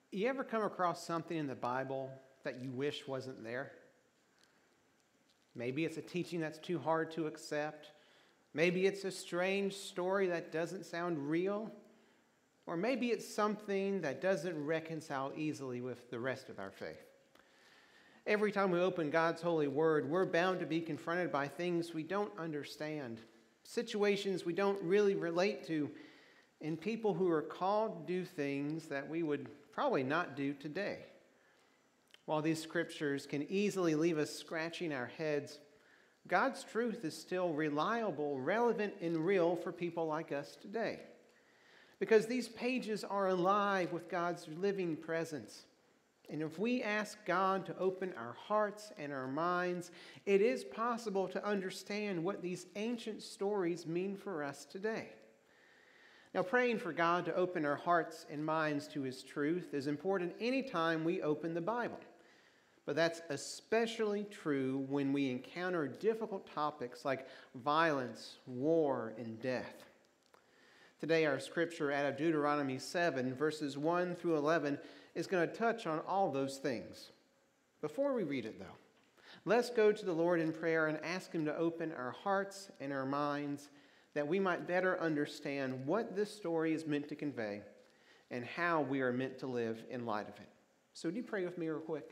You ever come across something in the Bible that you wish wasn't there? Maybe it's a teaching that's too hard to accept. Maybe it's a strange story that doesn't sound real. Or maybe it's something that doesn't reconcile easily with the rest of our faith. Every time we open God's holy word, we're bound to be confronted by things we don't understand, situations we don't really relate to, and people who are called to do things that we would probably not do today. While these scriptures can easily leave us scratching our heads, God's truth is still reliable, relevant, and real for people like us today. Because these pages are alive with God's living presence. And if we ask God to open our hearts and our minds, it is possible to understand what these ancient stories mean for us today. Now, praying for God to open our hearts and minds to His truth is important anytime we open the Bible. But that's especially true when we encounter difficult topics like violence, war, and death. Today, our scripture out of Deuteronomy 7, verses 1 through 11, is going to touch on all those things. Before we read it, though, let's go to the Lord in prayer and ask Him to open our hearts and our minds that we might better understand what this story is meant to convey and how we are meant to live in light of it. So, would you pray with me real quick?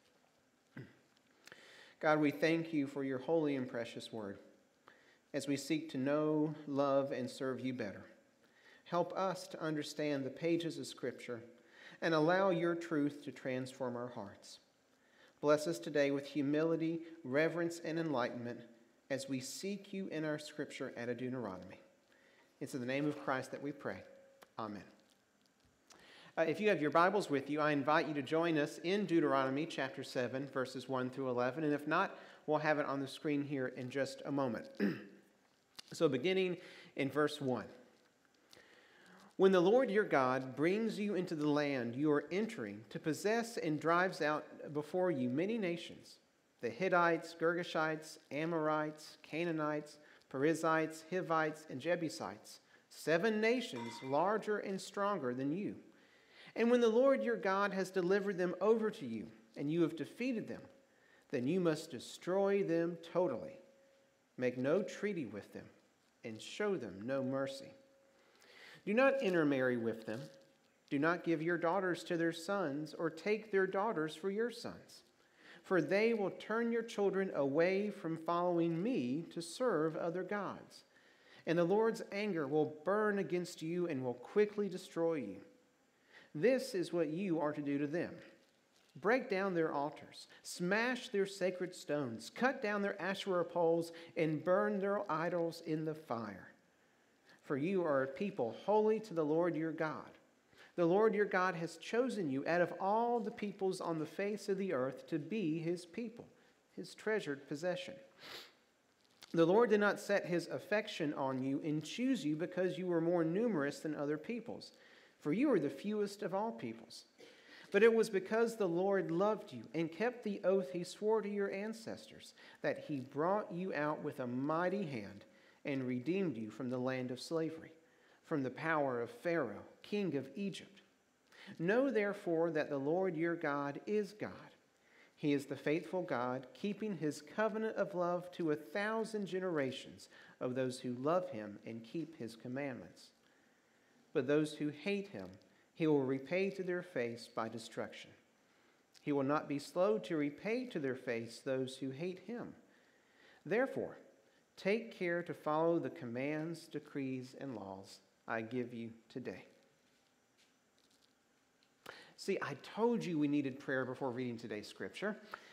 God, we thank You for Your holy and precious word as we seek to know, love, and serve You better. Help us to understand the pages of Scripture and allow Your truth to transform our hearts. Bless us today with humility, reverence, and enlightenment as we seek You in our Scripture out of Deuteronomy. It's in the name of Christ that we pray. Amen. If you have your Bibles with you, I invite you to join us in Deuteronomy chapter 7, verses 1 through 11. And if not, we'll have it on the screen here in just a moment. So beginning in verse 1. When the Lord your God brings you into the land you are entering to possess and drives out before you many nations, the Hittites, Girgashites, Amorites, Canaanites, Perizzites, Hivites, and Jebusites, 7 nations larger and stronger than you. And when the Lord your God has delivered them over to you, and you have defeated them, then you must destroy them totally. Make no treaty with them, and show them no mercy. Do not intermarry with them. Do not give your daughters to their sons, or take their daughters for your sons. For they will turn your children away from following me to serve other gods. And the Lord's anger will burn against you and will quickly destroy you. This is what you are to do to them. Break down their altars, smash their sacred stones, cut down their Asherah poles, and burn their idols in the fire. For you are a people holy to the Lord your God. The Lord your God has chosen you out of all the peoples on the face of the earth to be His people, His treasured possession. The Lord did not set His affection on you and choose you because you were more numerous than other peoples, for you are the fewest of all peoples. But it was because the Lord loved you and kept the oath He swore to your ancestors that He brought you out with a mighty hand and redeemed you from the land of slavery, from the power of Pharaoh, king of Egypt. Know therefore that the Lord your God is God. He is the faithful God, keeping His covenant of love to 1,000 generations of those who love Him and keep His commandments. But those who hate Him, He will repay to their face by destruction. He will not be slow to repay to their face those who hate Him. Therefore, take care to follow the commands, decrees, and laws I give you today. See, I told you we needed prayer before reading today's scripture.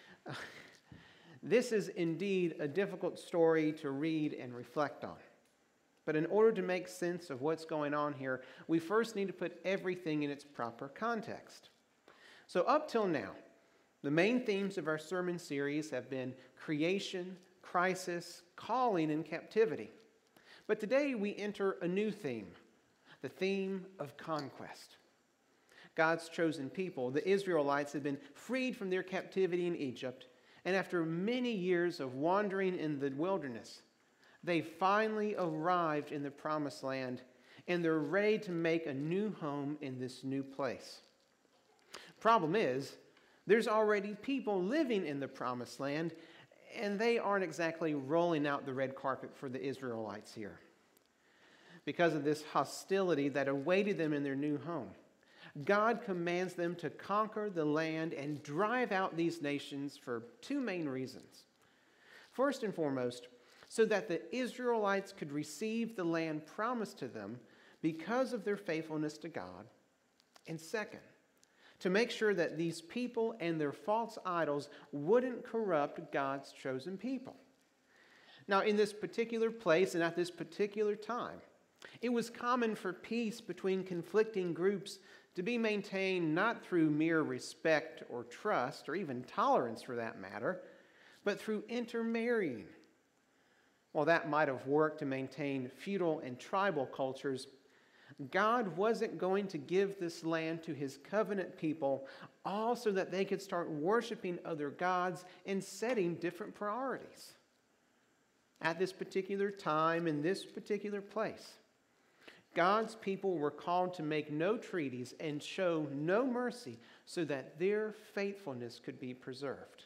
This is indeed a difficult story to read and reflect on. But in order to make sense of what's going on here, we first need to put everything in its proper context. So up till now, the main themes of our sermon series have been creation, crisis, calling, and captivity. But today we enter a new theme, the theme of conquest. God's chosen people, the Israelites, have been freed from their captivity in Egypt, and after many years of wandering in the wilderness, they finally arrived in the promised land, and they're ready to make a new home in this new place. Problem is, there's already people living in the promised land, and they aren't exactly rolling out the red carpet for the Israelites here. Because of this hostility that awaited them in their new home, God commands them to conquer the land and drive out these nations for two main reasons. First and foremost, so that the Israelites could receive the land promised to them because of their faithfulness to God. And second, to make sure that these people and their false idols wouldn't corrupt God's chosen people. Now, in this particular place and at this particular time, it was common for peace between conflicting groups to be maintained not through mere respect or trust, or even tolerance for that matter, but through intermarrying. While that might have worked to maintain feudal and tribal cultures, God wasn't going to give this land to his covenant people all so that they could start worshiping other gods and setting different priorities. At this particular time, in this particular place, God's people were called to make no treaties and show no mercy so that their faithfulness could be preserved.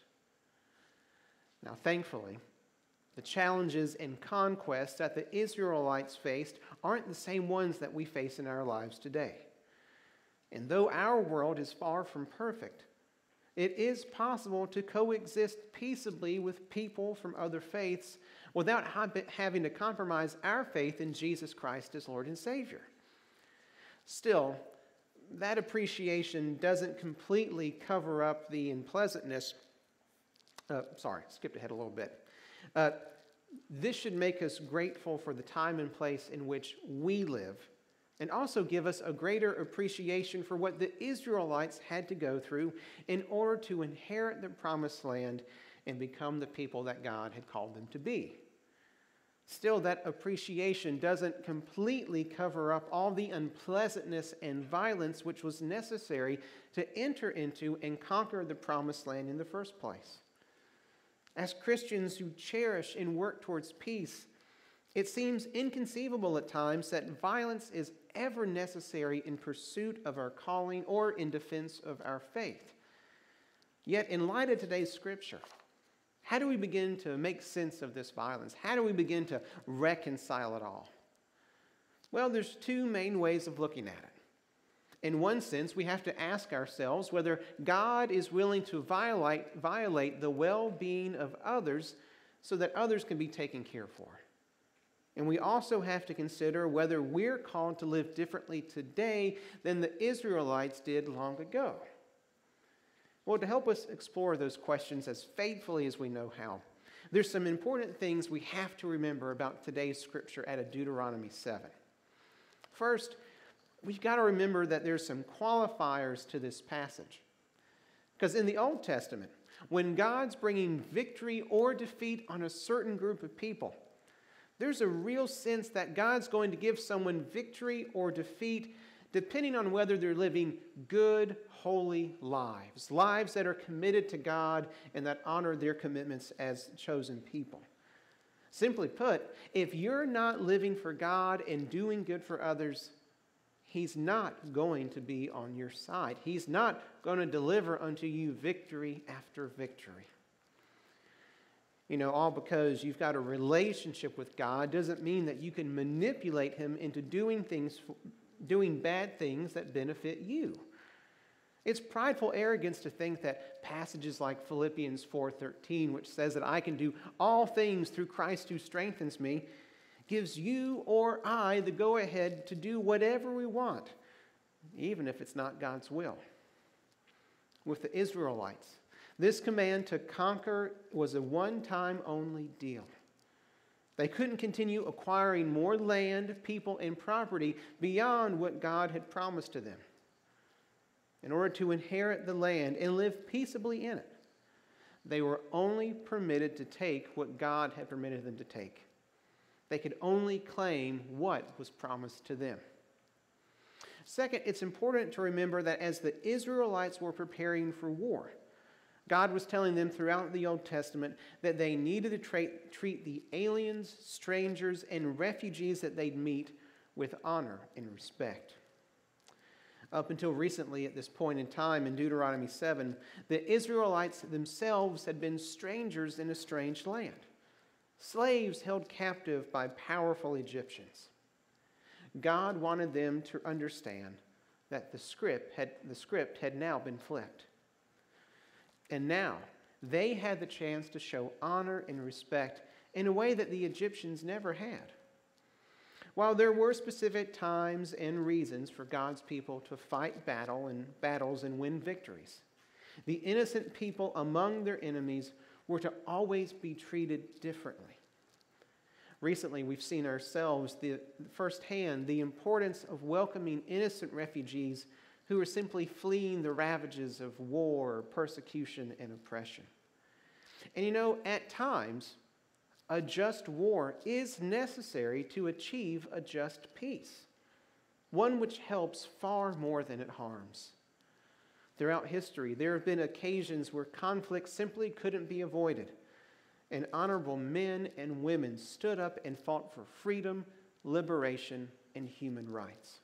Now, thankfully, the challenges and conquests that the Israelites faced aren't the same ones that we face in our lives today. And though our world is far from perfect, it is possible to coexist peaceably with people from other faiths without having to compromise our faith in Jesus Christ as Lord and Savior. Still, that appreciation doesn't completely cover up the unpleasantness. Skipped ahead a little bit. This should make us grateful for the time and place in which we live, and also give us a greater appreciation for what the Israelites had to go through in order to inherit the promised land and become the people that God had called them to be. Still, that appreciation doesn't completely cover up all the unpleasantness and violence which was necessary to enter into and conquer the promised land in the first place. As Christians who cherish and work towards peace, it seems inconceivable at times that violence is ever necessary in pursuit of our calling or in defense of our faith. Yet, in light of today's scripture, how do we begin to make sense of this violence? How do we begin to reconcile it all? Well, there's two main ways of looking at it. In one sense, we have to ask ourselves whether God is willing to violate the well-being of others so that others can be taken care for. And we also have to consider whether we're called to live differently today than the Israelites did long ago. Well, to help us explore those questions as faithfully as we know how, there's some important things we have to remember about today's scripture out of Deuteronomy 7. First, we've got to remember that there's some qualifiers to this passage. Because in the Old Testament, when God's bringing victory or defeat on a certain group of people, there's a real sense that God's going to give someone victory or defeat depending on whether they're living good, holy lives, lives that are committed to God and that honor their commitments as chosen people. Simply put, if you're not living for God and doing good for others, He's not going to be on your side. He's not going to deliver unto you victory after victory. All because you've got a relationship with God doesn't mean that you can manipulate Him into doing bad things that benefit you. It's prideful arrogance to think that passages like Philippians 4:13, which says that I can do all things through Christ who strengthens me, gives you or I the go-ahead to do whatever we want, even if it's not God's will. With the Israelites, this command to conquer was a one-time only deal. They couldn't continue acquiring more land, people, and property beyond what God had promised to them. In order to inherit the land and live peaceably in it, they were only permitted to take what God had permitted them to take. They could only claim what was promised to them. Second, it's important to remember that as the Israelites were preparing for war, God was telling them throughout the Old Testament that they needed to treat the aliens, strangers, and refugees that they'd meet with honor and respect. Up until recently, at this point in time in Deuteronomy 7, the Israelites themselves had been strangers in a strange land, slaves held captive by powerful Egyptians. God wanted them to understand that the script had now been flipped. And now they had the chance to show honor and respect in a way that the Egyptians never had. While there were specific times and reasons for God's people to fight battles and win victories, the innocent people among their enemies were to always be treated differently. Recently, we've seen ourselves firsthand the importance of welcoming innocent refugees who are simply fleeing the ravages of war, persecution, and oppression. And at times, a just war is necessary to achieve a just peace, one which helps far more than it harms. Throughout history, there have been occasions where conflict simply couldn't be avoided, and honorable men and women stood up and fought for freedom, liberation, and human rights.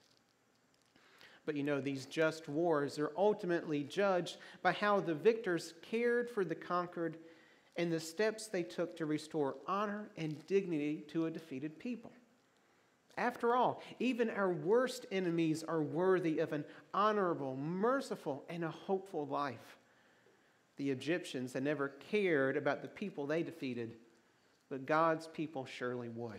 But these just wars are ultimately judged by how the victors cared for the conquered and the steps they took to restore honor and dignity to a defeated people. After all, even our worst enemies are worthy of an honorable, merciful, and a hopeful life. The Egyptians had never cared about the people they defeated, but God's people surely would.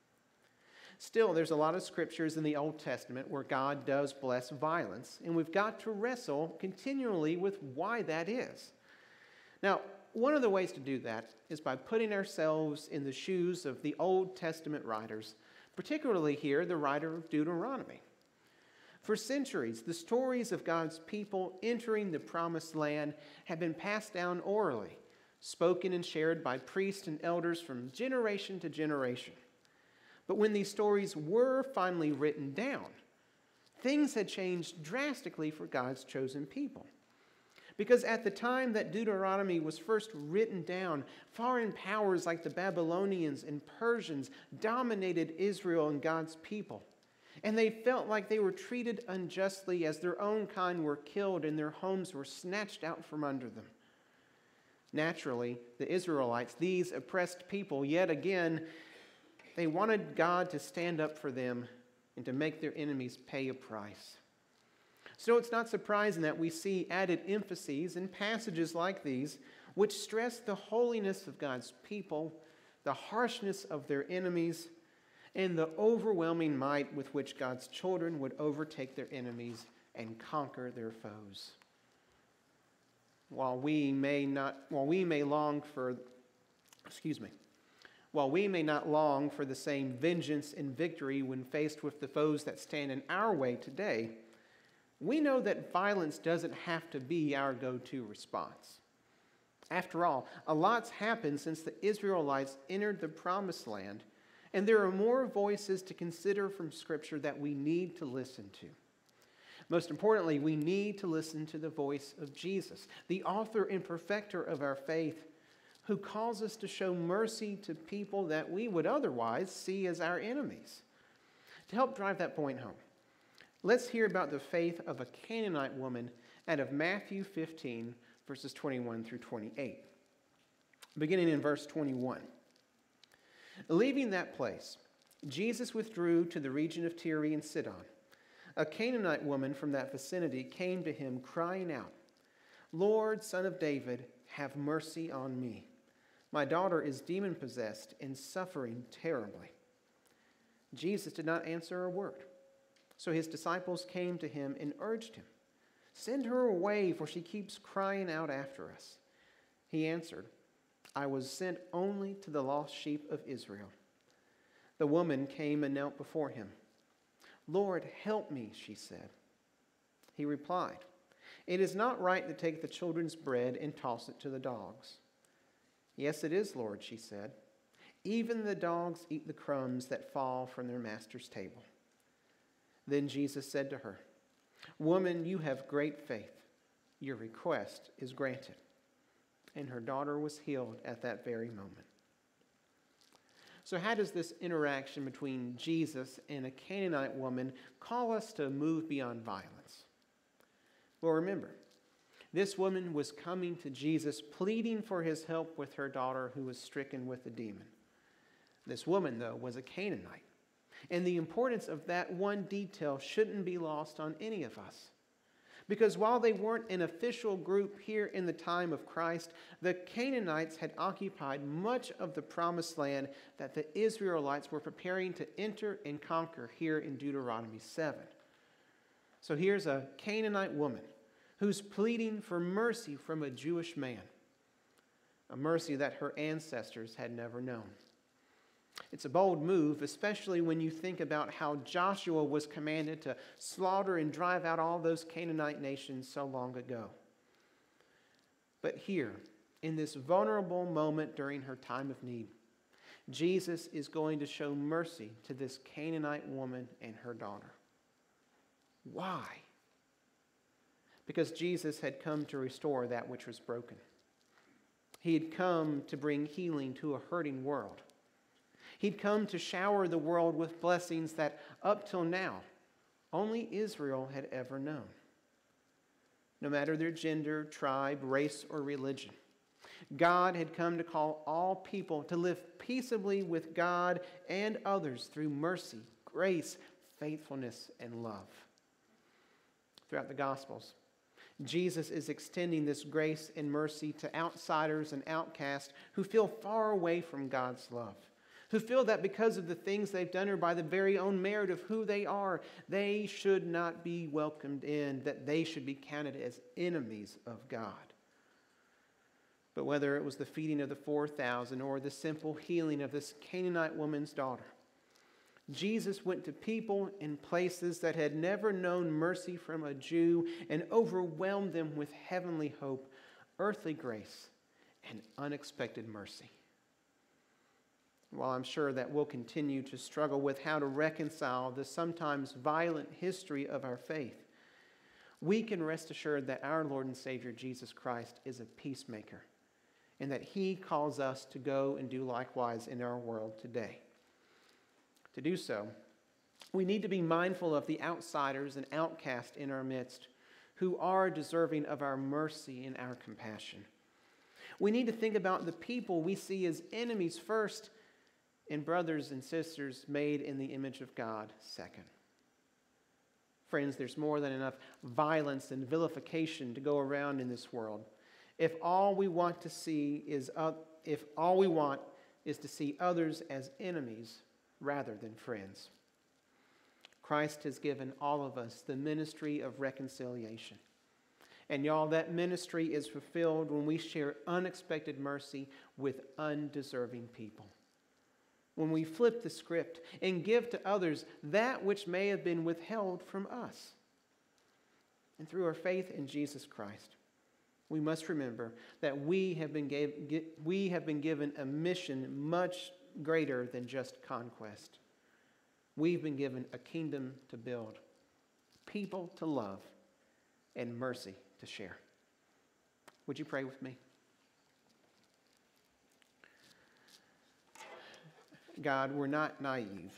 Still, there's a lot of scriptures in the Old Testament where God does bless violence, and we've got to wrestle continually with why that is. Now, one of the ways to do that is by putting ourselves in the shoes of the Old Testament writers, particularly here, the writer of Deuteronomy. For centuries, the stories of God's people entering the promised land have been passed down orally, spoken and shared by priests and elders from generation to generation. But when these stories were finally written down, things had changed drastically for God's chosen people. Because at the time that Deuteronomy was first written down, foreign powers like the Babylonians and Persians dominated Israel and God's people. And they felt like they were treated unjustly as their own kind were killed and their homes were snatched out from under them. Naturally, the Israelites, these oppressed people, yet again, they wanted God to stand up for them and to make their enemies pay a price. So it's not surprising that we see added emphases in passages like these, which stress the holiness of God's people, the harshness of their enemies, and the overwhelming might with which God's children would overtake their enemies and conquer their foes. While we may not long for the same vengeance and victory when faced with the foes that stand in our way today, we know that violence doesn't have to be our go-to response. After all, a lot's happened since the Israelites entered the Promised Land, and there are more voices to consider from Scripture that we need to listen to. Most importantly, we need to listen to the voice of Jesus, the author and perfecter of our faith, who calls us to show mercy to people that we would otherwise see as our enemies. To help drive that point home, let's hear about the faith of a Canaanite woman out of Matthew 15, verses 21 through 28. Beginning in verse 21. Leaving that place, Jesus withdrew to the region of Tyre and Sidon. A Canaanite woman from that vicinity came to him, crying out, "Lord, Son of David, have mercy on me. My daughter is demon-possessed and suffering terribly." Jesus did not answer a word. So his disciples came to him and urged him, "Send her away, for she keeps crying out after us." He answered, "I was sent only to the lost sheep of Israel." The woman came and knelt before him. "Lord, help me," she said. He replied, "It is not right to take the children's bread and toss it to the dogs." "Yes, it is, Lord," she said. "Even the dogs eat the crumbs that fall from their master's table." Then Jesus said to her, "Woman, you have great faith. Your request is granted." And her daughter was healed at that very moment. So how does this interaction between Jesus and a Canaanite woman call us to move beyond violence? Well, remember, this woman was coming to Jesus, pleading for his help with her daughter who was stricken with a demon. This woman, though, was a Canaanite. And the importance of that one detail shouldn't be lost on any of us. Because while they weren't an official group here in the time of Christ, the Canaanites had occupied much of the promised land that the Israelites were preparing to enter and conquer here in Deuteronomy 7. So here's a Canaanite woman who's pleading for mercy from a Jewish man, a mercy that her ancestors had never known. It's a bold move, especially when you think about how Joshua was commanded to slaughter and drive out all those Canaanite nations so long ago. But here, in this vulnerable moment during her time of need, Jesus is going to show mercy to this Canaanite woman and her daughter. Why? Because Jesus had come to restore that which was broken. He had come to bring healing to a hurting world. He'd come to shower the world with blessings that up till now only Israel had ever known. No matter their gender, tribe, race, or religion, God had come to call all people to live peaceably with God and others through mercy, grace, faithfulness, and love. Throughout the Gospels, Jesus is extending this grace and mercy to outsiders and outcasts who feel far away from God's love, who feel that because of the things they've done or by the very own merit of who they are, they should not be welcomed in, that they should be counted as enemies of God. But whether it was the feeding of the 4,000 or the simple healing of this Canaanite woman's daughter, Jesus went to people in places that had never known mercy from a Jew and overwhelmed them with heavenly hope, earthly grace, and unexpected mercy. While I'm sure that we'll continue to struggle with how to reconcile the sometimes violent history of our faith, we can rest assured that our Lord and Savior Jesus Christ is a peacemaker and that He calls us to go and do likewise in our world today. To do so, we need to be mindful of the outsiders and outcasts in our midst who are deserving of our mercy and our compassion. We need to think about the people we see as enemies first, and brothers and sisters made in the image of God second. Friends, there's more than enough violence and vilification to go around in this world. If all we want to see is to see others as enemies rather than friends. Christ has given all of us the ministry of reconciliation. And y'all, that ministry is fulfilled when we share unexpected mercy with undeserving people. When we flip the script and give to others that which may have been withheld from us. And through our faith in Jesus Christ, we must remember that we have been given a mission much greater than just conquest. We've been given a kingdom to build, people to love, and mercy to share. Would you pray with me? God, we're not naive.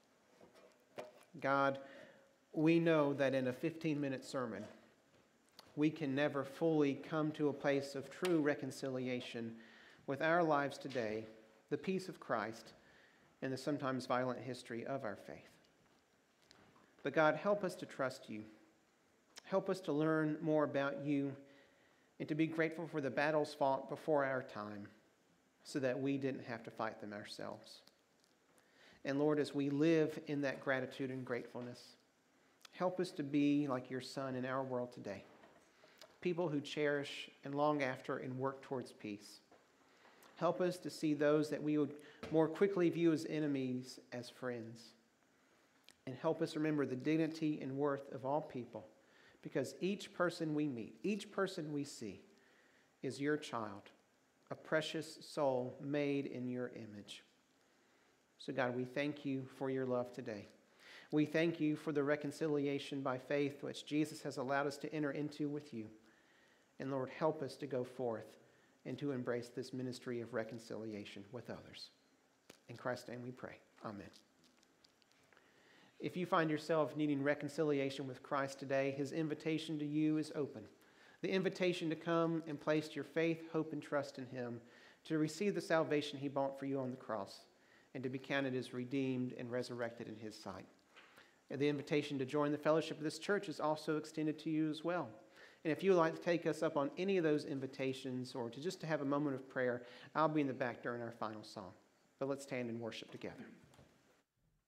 God, we know that in a 15-minute sermon, we can never fully come to a place of true reconciliation with our lives today, the peace of Christ, and the sometimes violent history of our faith. But God, help us to trust you. Help us to learn more about you and to be grateful for the battles fought before our time so that we didn't have to fight them ourselves. And Lord, as we live in that gratitude and gratefulness, help us to be like your Son in our world today. People who cherish and long after and work towards peace. Help us to see those that we would more quickly view as enemies as friends. And help us remember the dignity and worth of all people, because each person we meet, each person we see is your child, a precious soul made in your image. So God, we thank you for your love today. We thank you for the reconciliation by faith which Jesus has allowed us to enter into with you. And Lord, help us to go forth and to embrace this ministry of reconciliation with others. In Christ's name we pray. Amen. If you find yourself needing reconciliation with Christ today, his invitation to you is open. The invitation to come and place your faith, hope, and trust in him, to receive the salvation he bought for you on the cross, and to be counted as redeemed and resurrected in his sight. And the invitation to join the fellowship of this church is also extended to you as well. And if you would like to take us up on any of those invitations or to just to have a moment of prayer, I'll be in the back during our final song. But let's stand and worship together.